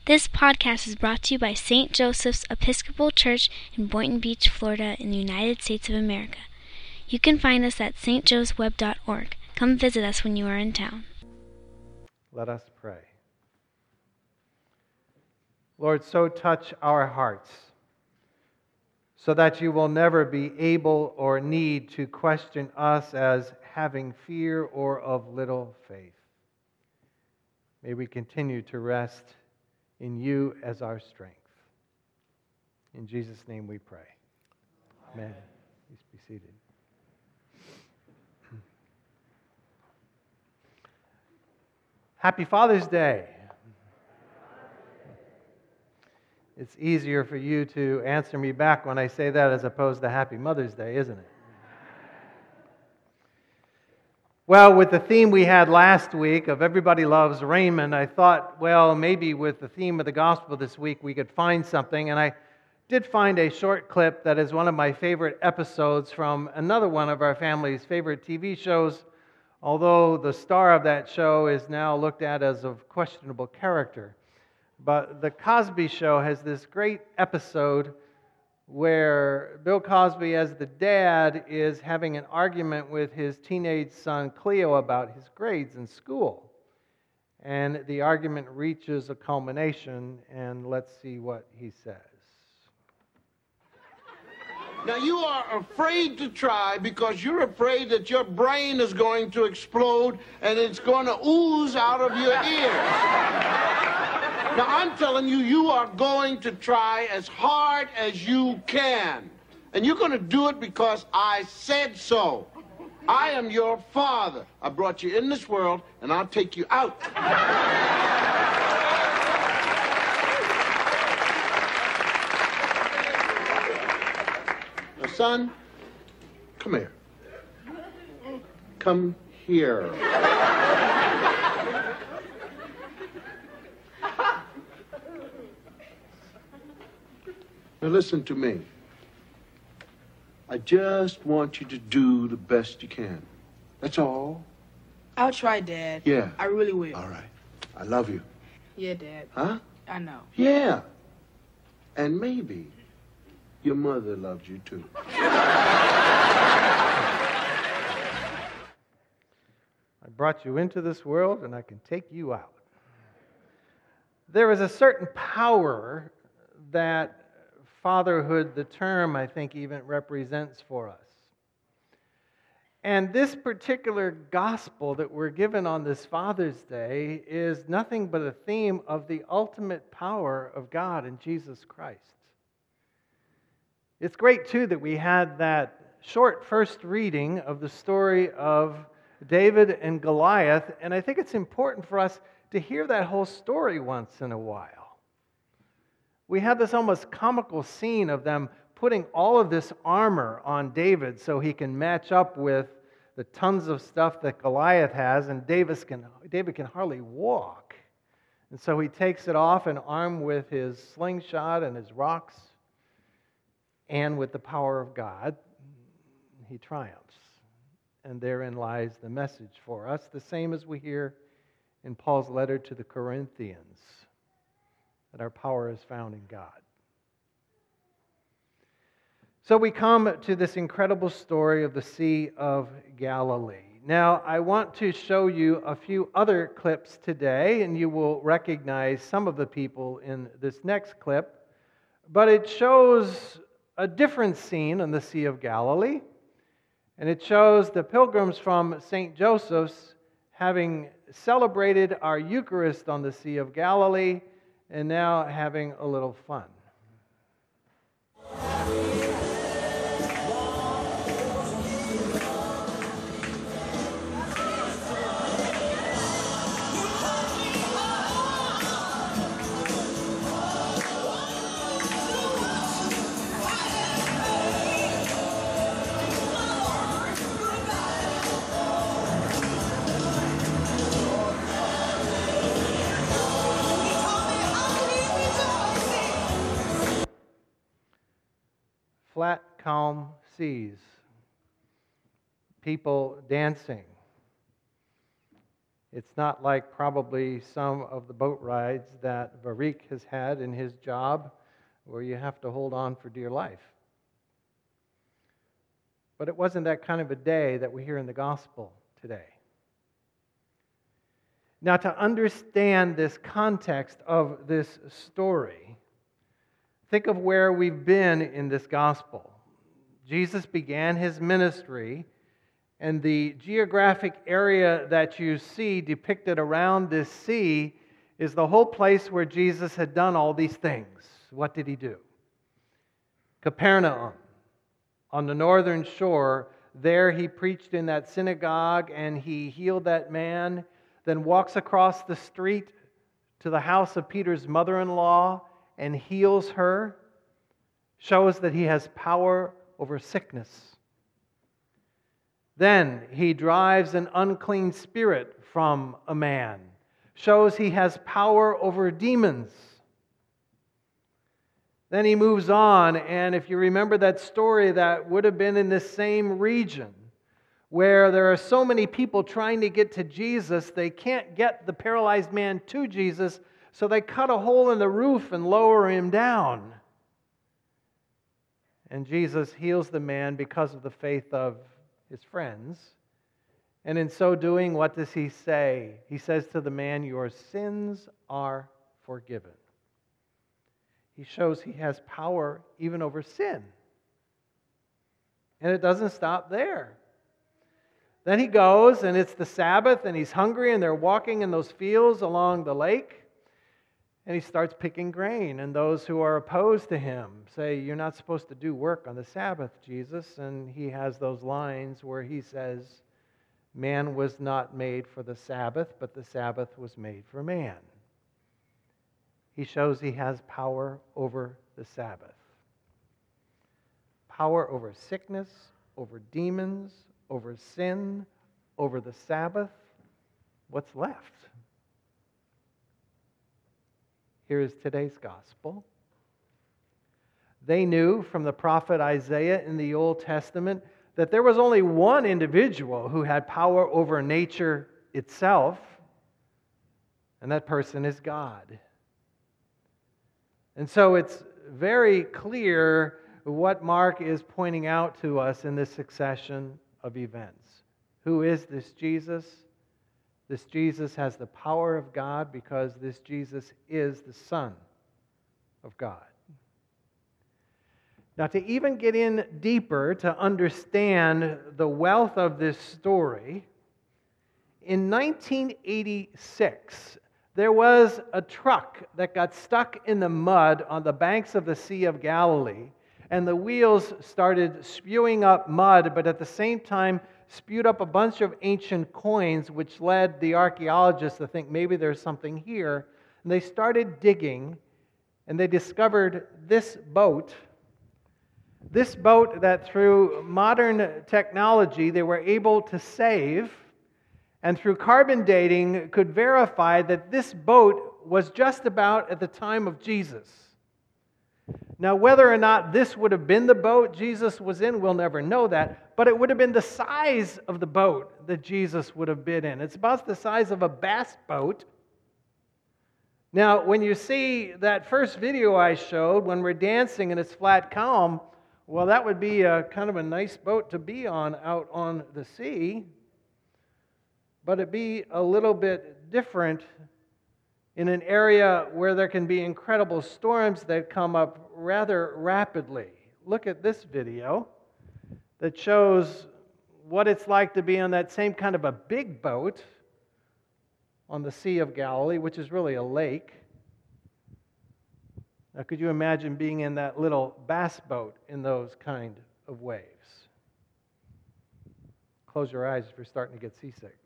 This podcast is brought to you by St. Joseph's Episcopal Church in Boynton Beach, Florida, in the United States of America. You can find us at stjoesweb.org. Come visit us when you are in town. Let us pray. Lord, so touch our hearts so that you will never be able or need to question us as having fear or of little faith. May we continue to rest in you as our strength. In Jesus' name we pray. Amen. Please be seated. Happy Father's Day. It's easier for you to answer me back when I say that as opposed to Happy Mother's Day, isn't it? Well, with the theme we had last week of Everybody Loves Raymond, I thought, well, maybe with the theme of the gospel this week we could find something. And I did find a short clip that is one of my favorite episodes from another one of our family's favorite TV shows, although the star of that show is now looked at as of questionable character. But The Cosby Show has this great episode where Bill Cosby, as the dad, is having an argument with his teenage son Cleo about his grades in school. And the argument reaches a culmination, and let's see what he says. Now, you are afraid to try because you're afraid that your brain is going to explode and it's going to ooze out of your ears. Now, I'm telling you, you are going to try as hard as you can. And you're going to do it because I said so. I am your father. I brought you in this world, and I'll take you out. Now, son, come here. Come here. Now listen to me. I just want you to do the best you can. That's all. I'll try, Dad. Yeah. I really will. All right. I love you. Yeah, Dad. Huh? I know. Yeah. And maybe your mother loves you too. I brought you into this world and I can take you out. There is a certain power that fatherhood, the term, I think, even represents for us. And this particular gospel that we're given on this Father's Day is nothing but a theme of the ultimate power of God in Jesus Christ. It's great, too, that we had that short first reading of the story of David and Goliath, and I think it's important for us to hear that whole story once in a while. We have this almost comical scene of them putting all of this armor on David so he can match up with the tons of stuff that Goliath has, and David can hardly walk. And so he takes it off and armed with his slingshot and his rocks, and with the power of God, he triumphs. And therein lies the message for us, the same as we hear in Paul's letter to the Corinthians, that our power is found in God. So we come to this incredible story of the Sea of Galilee. Now, I want to show you a few other clips today, and you will recognize some of the people in this next clip, but it shows a different scene on the Sea of Galilee, and it shows the pilgrims from St. Joseph's having celebrated our Eucharist on the Sea of Galilee, and now having a little fun. Flat, calm seas, people dancing. It's not like probably some of the boat rides that Varik has had in his job where you have to hold on for dear life. But it wasn't that kind of a day that we hear in the gospel today. Now, to understand this context of this story, think of where we've been in this gospel. Jesus began his ministry, and the geographic area that you see depicted around this sea is the whole place where Jesus had done all these things. What did he do? Capernaum, on the northern shore, there he preached in that synagogue and he healed that man, then walks across the street to the house of Peter's mother-in-law and heals her, shows that he has power over sickness. Then he drives an unclean spirit from a man, shows he has power over demons. Then he moves on, and if you remember that story, that would have been in this same region where there are so many people trying to get to Jesus, they can't get the paralyzed man to Jesus, so they cut a hole in the roof and lower him down. And Jesus heals the man because of the faith of his friends. And in so doing, what does he say? He says to the man, "Your sins are forgiven." He shows he has power even over sin. And it doesn't stop there. Then he goes, and it's the Sabbath, and he's hungry, and they're walking in those fields along the lake, and he starts picking grain. And those who are opposed to him say, "You're not supposed to do work on the Sabbath, Jesus." And he has those lines where he says, "Man was not made for the Sabbath, but the Sabbath was made for man." He shows he has power over the Sabbath. Power over sickness, over demons, over sin, over the Sabbath. What's left? Here is today's gospel. They knew from the prophet Isaiah in the Old Testament that there was only one individual who had power over nature itself, and that person is God. And so it's very clear what Mark is pointing out to us in this succession of events. Who is this Jesus? This Jesus has the power of God because this Jesus is the Son of God. Now, to even get in deeper to understand the wealth of this story, in 1986, there was a truck that got stuck in the mud on the banks of the Sea of Galilee, and the wheels started spewing up mud, but at the same time spewed up a bunch of ancient coins, which led the archaeologists to think maybe there's something here. And they started digging, and they discovered this boat that through modern technology they were able to save, and through carbon dating could verify that this boat was just about at the time of Jesus. Now, whether or not this would have been the boat Jesus was in, we'll never know that, but it would have been the size of the boat that Jesus would have been in. It's about the size of a bass boat. Now, when you see that first video I showed, when we're dancing and it's flat calm, well, that would be a kind of a nice boat to be on out on the sea. But it'd be a little bit different in an area where there can be incredible storms that come up rather rapidly. Look at this video that shows what it's like to be on that same kind of a big boat on the Sea of Galilee, which is really a lake. Now, could you imagine being in that little bass boat in those kind of waves? Close your eyes if you're starting to get seasick.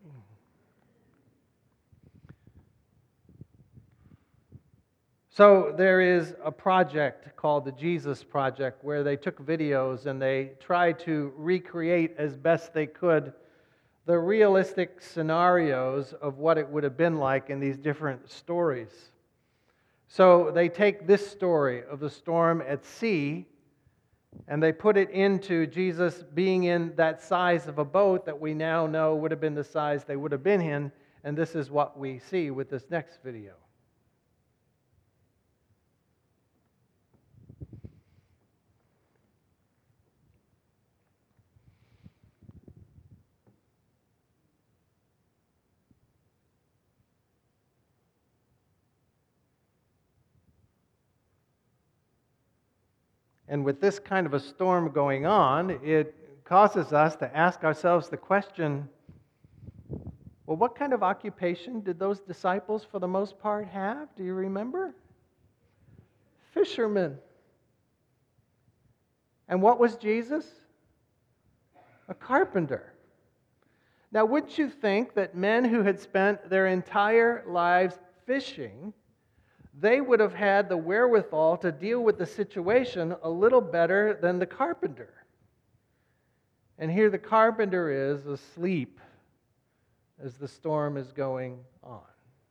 So there is a project called the Jesus Project where they took videos and they tried to recreate as best they could the realistic scenarios of what it would have been like in these different stories. So they take this story of the storm at sea and they put it into Jesus being in that size of a boat that we now know would have been the size they would have been in, And this is what we see with this next video. And with this kind of a storm going on, it causes us to ask ourselves the question, well, what kind of occupation did those disciples for the most part have? Do you remember? Fishermen. And what was Jesus? A carpenter. Now, wouldn't you think that men who had spent their entire lives fishing, they would have had the wherewithal to deal with the situation a little better than the carpenter? And here the carpenter is asleep as the storm is going on.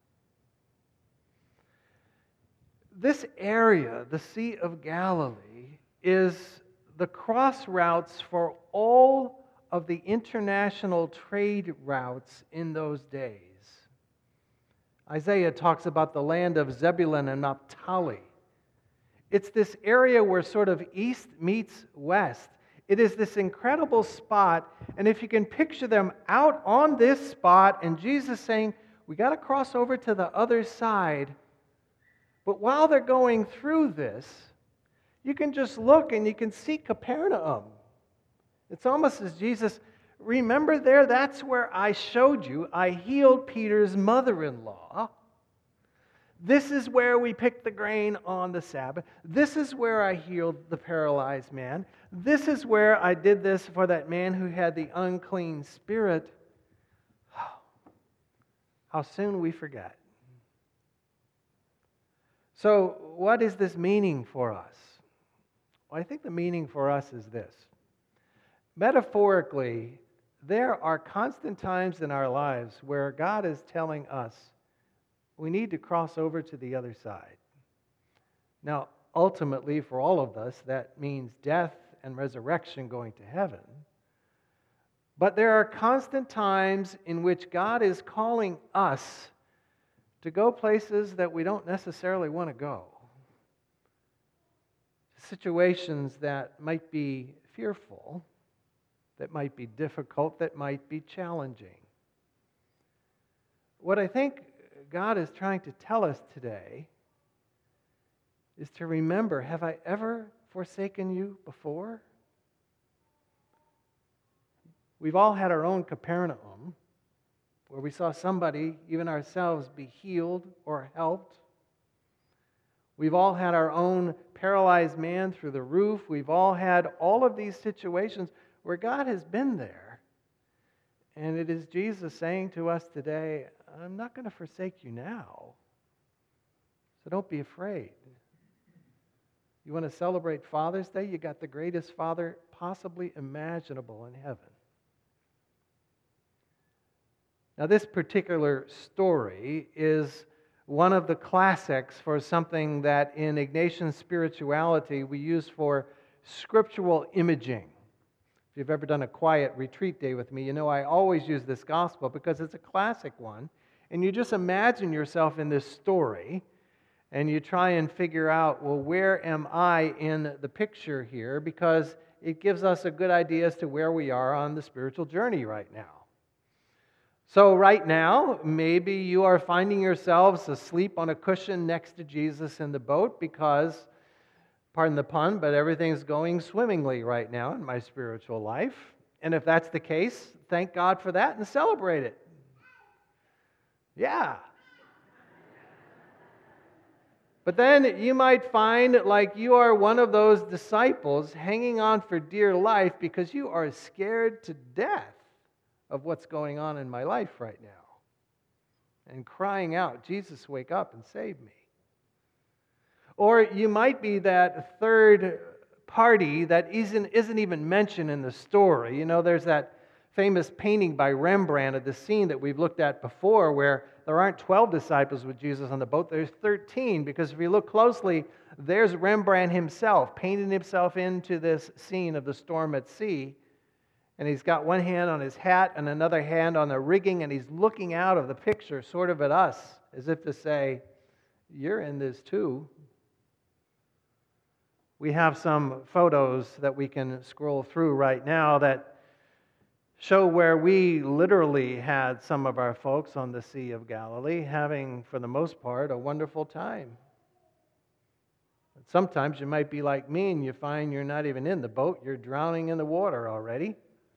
This area, the Sea of Galilee, is the cross routes for all of the international trade routes in those days. Isaiah talks about the land of Zebulun and Naphtali. It's this area where sort of east meets west. It is this incredible spot, and if you can picture them out on this spot, and Jesus saying, we got to cross over to the other side. But while they're going through this, you can just look and you can see Capernaum. It's almost as Jesus, remember there, that's where I showed you. I healed Peter's mother-in-law. This is where we picked the grain on the Sabbath. This is where I healed the paralyzed man. This is where I did this for that man who had the unclean spirit. How soon we forget. So, what is this meaning for us? Well, I think the meaning for us is this. Metaphorically, there are constant times in our lives where God is telling us we need to cross over to the other side. Now, ultimately, for all of us, that means death and resurrection, going to heaven. But there are constant times in which God is calling us to go places that we don't necessarily want to go. Situations that might be fearful, that might be difficult, that might be challenging. What I think God is trying to tell us today is to remember, have I ever forsaken you before? We've all had our own Capernaum, where we saw somebody, even ourselves, be healed or helped. We've all had our own paralyzed man through the roof. We've all had all of these situations where God has been there. And it is Jesus saying to us today, I'm not going to forsake you now. So don't be afraid. You want to celebrate Father's Day? You got the greatest father possibly imaginable in heaven. Now, this particular story is one of the classics for something that in Ignatian spirituality we use for scriptural imaging. If you've ever done a quiet retreat day with me, you know I always use this gospel because it's a classic one. And you just imagine yourself in this story, and you try and figure out, well, where am I in the picture here? Because it gives us a good idea as to where we are on the spiritual journey right now. So right now, maybe you are finding yourselves asleep on a cushion next to Jesus in the boat because, pardon the pun, but everything's going swimmingly right now in my spiritual life. And if that's the case, thank God for that and celebrate it. Yeah. But then you might find like you are one of those disciples hanging on for dear life because you are scared to death of what's going on in my life right now. And crying out, Jesus, wake up and save me. Or you might be that third party that isn't even mentioned in the story. You know, there's that famous painting by Rembrandt of the scene that we've looked at before where there aren't 12 disciples with Jesus on the boat, there's 13, because if you look closely, there's Rembrandt himself, painting himself into this scene of the storm at sea. And he's got one hand on his hat and another hand on the rigging, and he's looking out of the picture sort of at us, as if to say, you're in this too. We have some photos that we can scroll through right now that show where we literally had some of our folks on the Sea of Galilee having, for the most part, a wonderful time. Sometimes you might be like me and you find you're not even in the boat, you're drowning in the water already.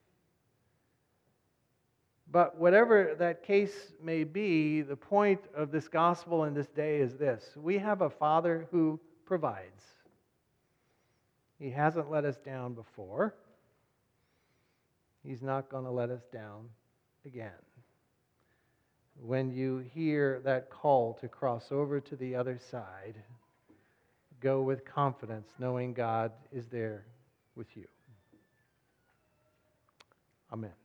But whatever that case may be, the point of this gospel in this day is this: we have a Father who provides. He hasn't let us down before. He's not going to let us down again. When you hear that call to cross over to the other side, go with confidence, knowing God is there with you. Amen.